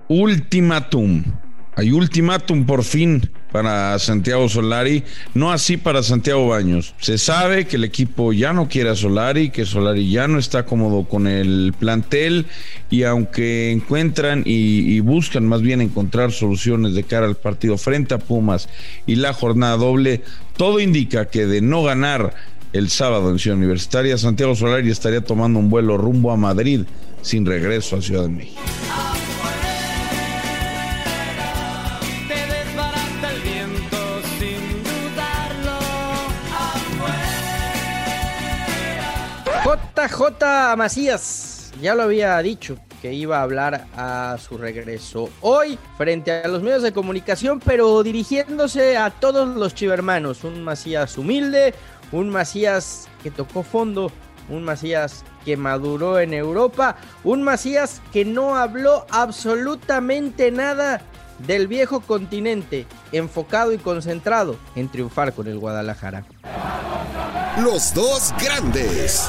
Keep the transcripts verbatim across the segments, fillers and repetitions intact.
ultimátum. Hay ultimátum por fin para Santiago Solari, no así para Santiago Baños. Se sabe que el equipo ya no quiere a Solari, que Solari ya no está cómodo con el plantel, y aunque encuentran y, y buscan más bien encontrar soluciones de cara al partido frente a Pumas y la jornada doble, todo indica que de no ganar el sábado en Ciudad Universitaria, Santiago Solari estaría tomando un vuelo rumbo a Madrid sin regreso a Ciudad de México. J J Macías ya lo había dicho que iba a hablar a su regreso hoy frente a los medios de comunicación, pero dirigiéndose a todos los chivermanos. Un Macías humilde, un Macías que tocó fondo, un Macías que maduró en Europa, un Macías que no habló absolutamente nada del viejo continente, enfocado y concentrado en triunfar con el Guadalajara. Los dos grandes.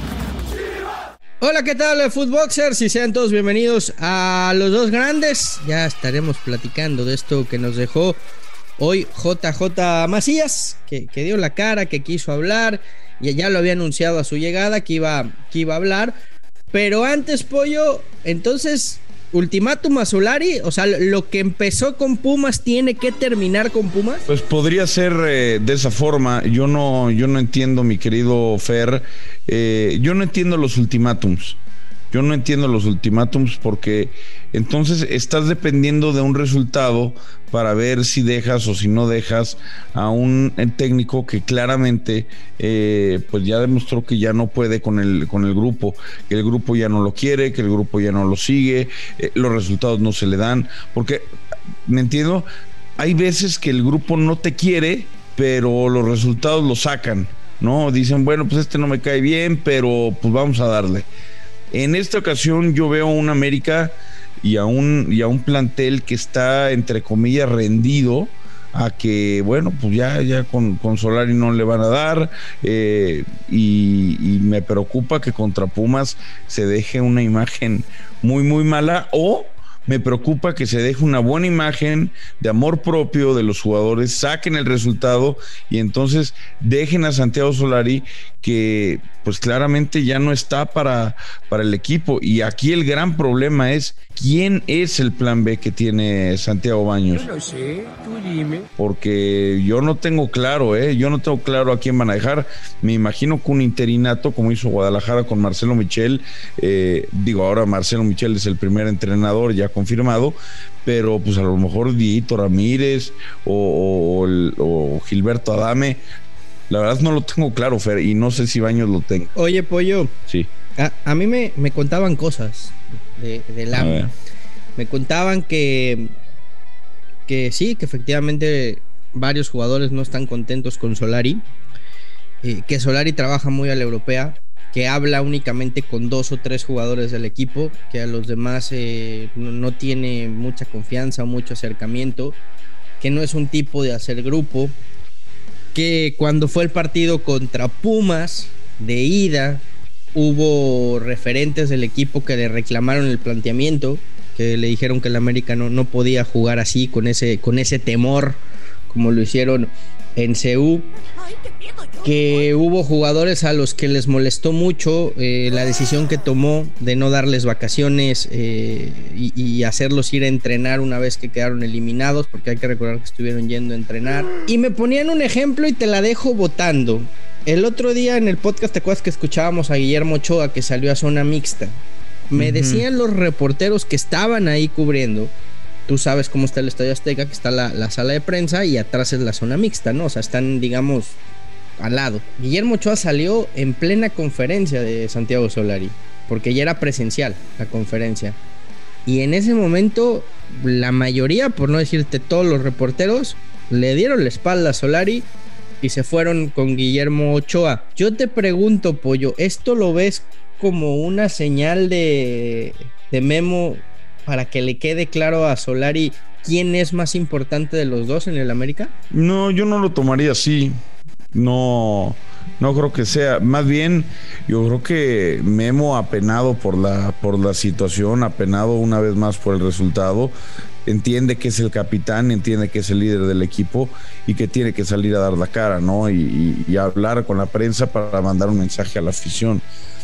Hola, ¿qué tal, Footboxers? Y sean todos bienvenidos a Los Dos Grandes. Ya estaremos platicando de esto que nos dejó hoy J J Macías, que, que dio la cara, que quiso hablar, y ya lo había anunciado a su llegada que iba, que iba a hablar. Pero antes, Pollo, entonces, ultimátum a Solari, o sea, lo que empezó con Pumas tiene que terminar con Pumas. Pues podría ser eh, de esa forma. Yo no, yo no entiendo, mi querido Fer, eh, yo no entiendo los ultimátums. Yo no entiendo los ultimátums porque entonces estás dependiendo de un resultado para ver si dejas o si no dejas a un técnico que claramente eh, pues ya demostró que ya no puede con el, con el grupo, que el grupo ya no lo quiere, que el grupo ya no lo sigue, eh, los resultados no se le dan, porque, ¿me entiendo? Hay veces que el grupo no te quiere, pero los resultados lo sacan, ¿no? Dicen, bueno, pues este no me cae bien, pero pues vamos a darle. En esta ocasión yo veo a un América y a un, y a un plantel que está, entre comillas, rendido a que, bueno, pues ya, ya con, con Solari no le van a dar, eh, y, y me preocupa que contra Pumas se deje una imagen muy, muy mala, o me preocupa que se deje una buena imagen de amor propio de los jugadores, saquen el resultado y entonces dejen a Santiago Solari, que pues claramente ya no está para, para el equipo. Y aquí el gran problema es quién es el plan B que tiene Santiago Baños. Yo no sé, tú dime. Porque yo no tengo claro, ¿eh? Yo no tengo claro a quién van a dejar. Me imagino que un interinato, como hizo Guadalajara con Marcelo Michel, eh, digo, ahora Marcelo Michel es el primer entrenador ya confirmado, pero pues a lo mejor Dieguito Ramírez o, o, o Gilberto Adame. La verdad no lo tengo claro, Fer, y no sé si Baños lo tenga. Oye, Pollo. Sí. A, a mí me, me contaban cosas de, del A M A. Me contaban que, que sí, que efectivamente varios jugadores no están contentos con Solari, eh, que Solari trabaja muy a la europea, que habla únicamente con dos o tres jugadores del equipo, que a los demás eh, no, no tiene mucha confianza o mucho acercamiento, que no es un tipo de hacer grupo, que cuando fue el partido contra Pumas de ida hubo referentes del equipo que le reclamaron el planteamiento, que le dijeron que el América no, no podía jugar así, con ese, con ese temor, como lo hicieron en C U, que hubo jugadores a los que les molestó mucho eh, la decisión que tomó de no darles vacaciones eh, y, y hacerlos ir a entrenar una vez que quedaron eliminados, porque hay que recordar que estuvieron yendo a entrenar. Y me ponían un ejemplo y te la dejo botando. El otro día en el podcast, ¿te acuerdas que escuchábamos a Guillermo Ochoa que salió a zona mixta? Me uh-huh. decían los reporteros que estaban ahí cubriendo, tú sabes cómo está el Estadio Azteca, que está la, la sala de prensa y atrás es la zona mixta, ¿no? O sea, están, digamos, al lado. Guillermo Ochoa salió en plena conferencia de Santiago Solari, porque ya era presencial la conferencia. Y en ese momento, la mayoría, por no decirte todos los reporteros, le dieron la espalda a Solari y se fueron con Guillermo Ochoa. Yo te pregunto, Pollo, ¿esto lo ves como una señal de, de Memo para que le quede claro a Solari quién es más importante de los dos en el América? No, yo no lo tomaría así. No, no creo que sea. Más bien, yo creo que Memo, apenado por la, por la situación, apenado una vez más por el resultado, entiende que es el capitán, entiende que es el líder del equipo y que tiene que salir a dar la cara, ¿no? Y, y, y hablar con la prensa para mandar un mensaje a la afición.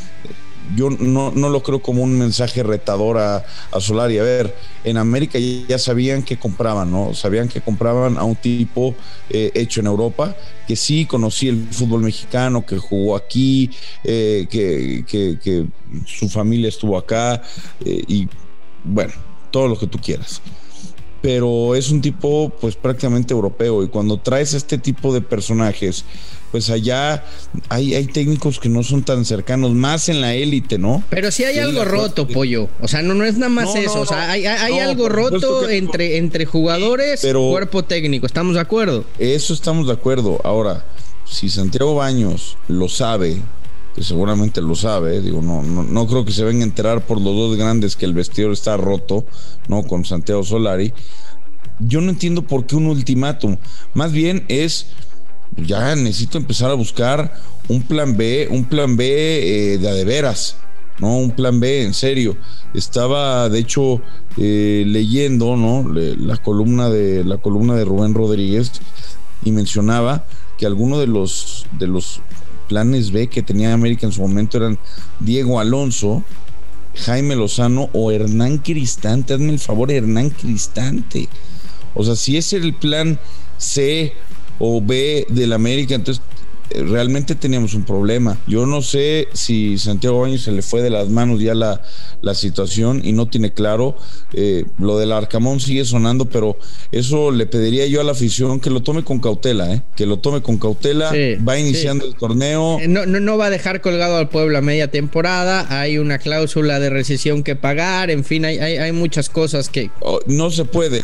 Yo no, no lo creo como un mensaje retador a, a Solari. A ver, en América ya sabían que compraban, ¿no? Sabían que compraban a un tipo eh, hecho en Europa, que sí conocía el fútbol mexicano, que jugó aquí, eh, que, que, que su familia estuvo acá, eh, y bueno, todo lo que tú quieras. Pero es un tipo pues prácticamente europeo, y cuando traes este tipo de personajes, pues allá hay, hay técnicos que no son tan cercanos, más en la élite, ¿no? Pero sí hay sí, algo roto, que... Pollo. O sea, no, no es nada más no, eso. No, o sea, hay, hay no, algo roto que... entre, entre jugadores, pero cuerpo técnico. ¿Estamos de acuerdo? Eso estamos de acuerdo. Ahora, si Santiago Baños lo sabe, que seguramente lo sabe, digo, no, no, no creo que se venga a enterar por los dos grandes que el vestidor está roto, ¿no? Con Santiago Solari. Yo no entiendo por qué un ultimátum. Más bien es, ya necesito empezar a buscar un plan B, un plan B eh, de a de veras, ¿no? Un plan B en serio. Estaba, de hecho, eh, leyendo, ¿no? La columna de la columna de Rubén Rodríguez, y mencionaba que algunos de los de los planes B que tenía América en su momento eran Diego Alonso, Jaime Lozano o Hernán Cristante. Hazme el favor, Hernán Cristante. O sea, si es el plan C o B del América, entonces realmente teníamos un problema. Yo no sé si Santiago Baños se le fue de las manos ya la, la situación y no tiene claro. Eh, lo del Arcamón sigue sonando, pero eso le pediría yo a la afición que lo tome con cautela, ¿eh? Que lo tome con cautela. Sí, va iniciando sí. el torneo. No, no, no va a dejar colgado al pueblo a media temporada. Hay una cláusula de rescisión que pagar. En fin, hay, hay, hay muchas cosas que... Oh, no se puede.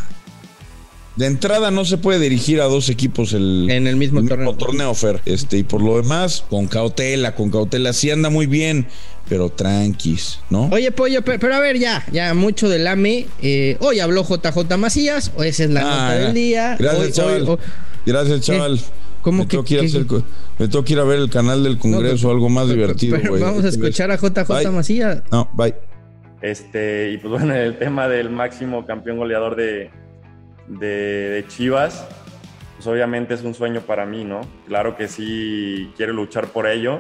De entrada no se puede dirigir a dos equipos el, en el mismo, el mismo torneo. torneo, Fer. Este, y por lo demás, con cautela, con cautela. Sí anda muy bien, pero tranquis, ¿no? Oye, Pollo, pero, pero a ver, ya, ya mucho del A M E. Eh, hoy habló J J Macías, o esa es la ah, nota del día. Gracias, hoy, chaval. Hoy, hoy, gracias, chaval. ¿Cómo me, que, tengo que ir que, a hacer, me tengo que ir a ver el canal del Congreso, no, algo más pero, divertido. Pero vamos a escuchar a J J Macías. No, bye. Este, y pues bueno, el tema del máximo campeón goleador de... De, de Chivas, pues obviamente es un sueño para mí, ¿no? Claro que sí quiero luchar por ello,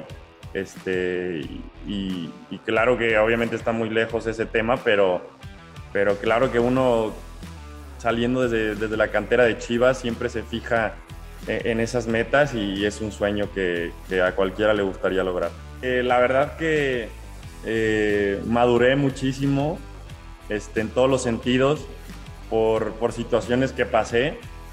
este, y, y claro que obviamente está muy lejos ese tema, pero, pero claro que uno saliendo desde, desde la cantera de Chivas siempre se fija en, en esas metas, y es un sueño que, que a cualquiera le gustaría lograr. Eh, la verdad que eh, maduré muchísimo este, en todos los sentidos. Por, por situaciones que pasé,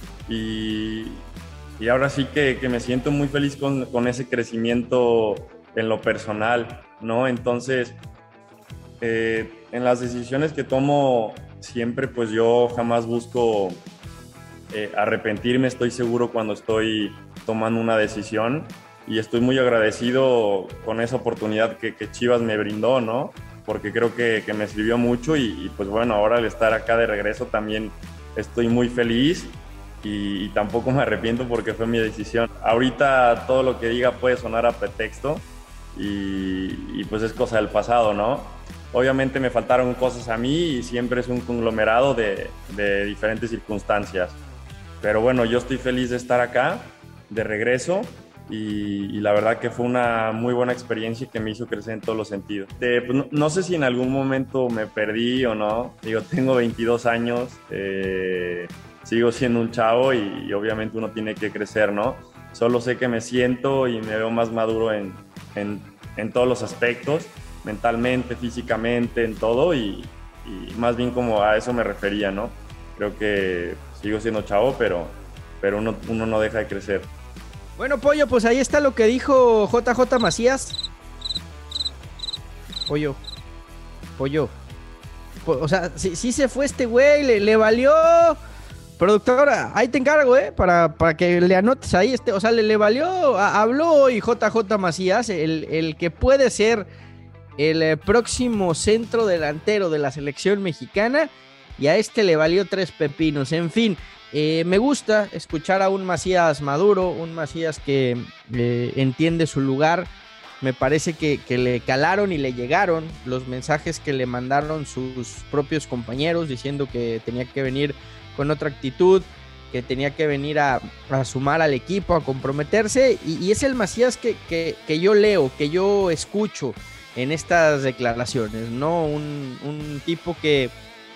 y, y ahora sí que, que me siento muy feliz con, con ese crecimiento en lo personal, ¿no? Entonces, eh, en las decisiones que tomo siempre, pues yo jamás busco eh, arrepentirme. Estoy seguro cuando estoy tomando una decisión, y estoy muy agradecido con esa oportunidad que, que Chivas me brindó, ¿no? Porque creo que, que me sirvió mucho, y, y pues bueno, ahora al estar acá de regreso también estoy muy feliz, y, y tampoco me arrepiento porque fue mi decisión. Ahorita todo lo que diga puede sonar a pretexto, y, y pues es cosa del pasado, ¿no? Obviamente me faltaron cosas a mí, y siempre es un conglomerado de, de diferentes circunstancias. Pero bueno, yo estoy feliz de estar acá, de regreso, Y, y la verdad que fue una muy buena experiencia que me hizo crecer en todos los sentidos. Eh, pues no, no sé si en algún momento me perdí o no. Digo, tengo veintidós años, eh, sigo siendo un chavo, y, y obviamente uno tiene que crecer, ¿no? Solo sé que me siento y me veo más maduro en, en, en todos los aspectos, mentalmente, físicamente, en todo, y, y más bien como a eso me refería, ¿no? Creo que sigo siendo chavo, pero, pero uno, uno no deja de crecer. Bueno, Pollo, pues ahí está lo que dijo J J Macías. Pollo. Pollo. Po- o sea, sí, sí se fue este güey, le, le valió. Productora, ahí te encargo, ¿eh? Para, para que le anotes ahí. Este, o sea, le, le valió. A, habló hoy J J Macías, el, el que puede ser el eh, próximo centro delantero de la selección mexicana. Y a este le valió tres pepinos. En fin. eh, me gusta escuchar a un Macías maduro, un Macías que eh, entiende su lugar. Me parece que, que le calaron y le llegaron los mensajes que le mandaron sus propios compañeros diciendo que tenía que venir con otra actitud, que tenía que venir a, a sumar al equipo, a comprometerse, y, y es el Macías que, que, que yo leo, que yo escucho en estas declaraciones, ¿no? Un, un tipo que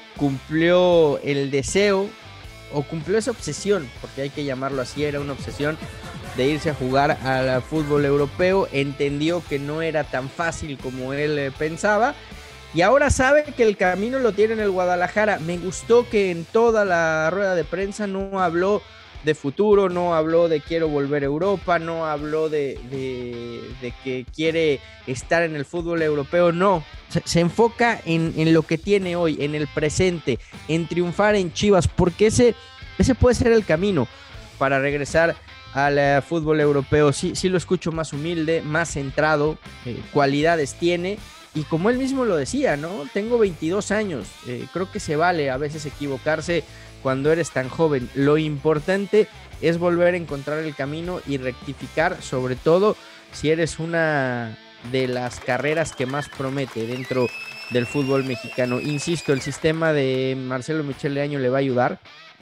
cumplió el deseo, o cumplió esa obsesión, porque hay que llamarlo así, era una obsesión de irse a jugar al fútbol europeo, entendió que no era tan fácil como él eh, pensaba, y ahora sabe que el camino lo tiene en el Guadalajara. Me gustó que en toda la rueda de prensa no habló de futuro, no habló de quiero volver a Europa, no habló de, de, de que quiere estar en el fútbol europeo, no, se, se enfoca en, en lo que tiene hoy, en el presente, en triunfar en Chivas, porque ese, ese puede ser el camino para regresar al uh, fútbol europeo. Sí, sí lo escucho más humilde, más centrado, eh, cualidades tiene, y como él mismo lo decía, ¿no? Tengo veintidós años, eh, creo que se vale a veces equivocarse cuando eres tan joven. Lo importante es volver a encontrar el camino y rectificar, sobre todo si eres una de las carreras que más promete dentro del fútbol mexicano. Insisto, el sistema de Marcelo Michel Leaño le va a ayudar.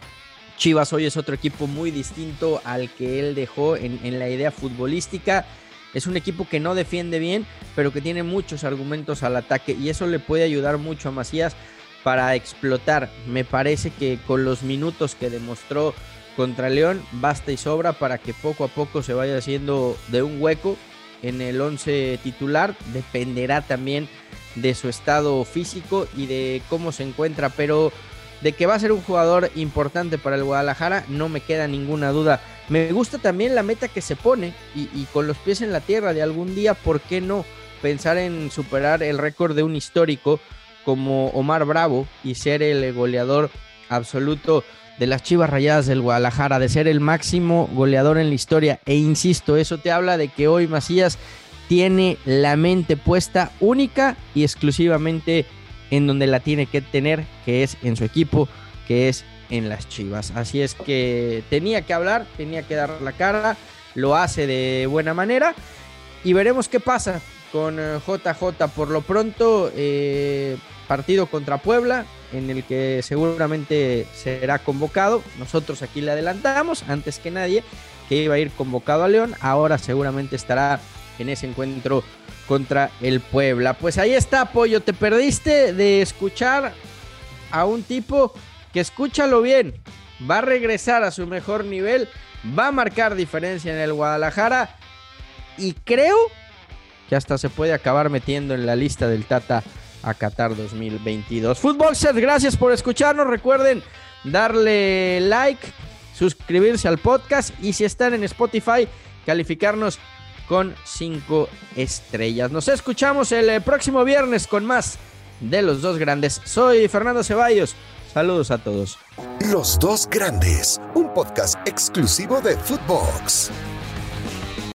Chivas hoy es otro equipo muy distinto al que él dejó en, en la idea futbolística. Es un equipo que no defiende bien, pero que tiene muchos argumentos al ataque, y eso le puede ayudar mucho a Macías para explotar. Me parece que con los minutos que demostró contra León basta y sobra para que poco a poco se vaya haciendo de un hueco en el once titular. Dependerá también de su estado físico y de cómo se encuentra, pero de que va a ser un jugador importante para el Guadalajara no me queda ninguna duda. Me gusta también la meta que se pone, y, y con los pies en la tierra, de algún día, ¿por qué no pensar en superar el récord de un histórico como Omar Bravo y ser el goleador absoluto de las Chivas Rayadas del Guadalajara, de ser el máximo goleador en la historia? E insisto, eso te habla de que hoy Macías tiene la mente puesta única y exclusivamente en donde la tiene que tener, que es en su equipo, que es en las Chivas. Así es que tenía que hablar, tenía que dar la cara, lo hace de buena manera, y veremos qué pasa con J J. Por lo pronto, eh, partido contra Puebla, en el que seguramente será convocado. Nosotros aquí le adelantamos, antes que nadie, que iba a ir convocado a León. Ahora seguramente estará en ese encuentro contra el Puebla. Pues ahí está, Pollo, te perdiste de escuchar a un tipo que, escúchalo bien, va a regresar a su mejor nivel, va a marcar diferencia en el Guadalajara, y creo que hasta se puede acabar metiendo en la lista del Tata a Qatar dos mil veintidós. Footboxers, gracias por escucharnos. Recuerden darle like, suscribirse al podcast, y si están en Spotify, calificarnos con cinco estrellas. Nos escuchamos el próximo viernes con más de Los Dos Grandes. Soy Fernando Ceballos. Saludos a todos. Los Dos Grandes, un podcast exclusivo de Footbox.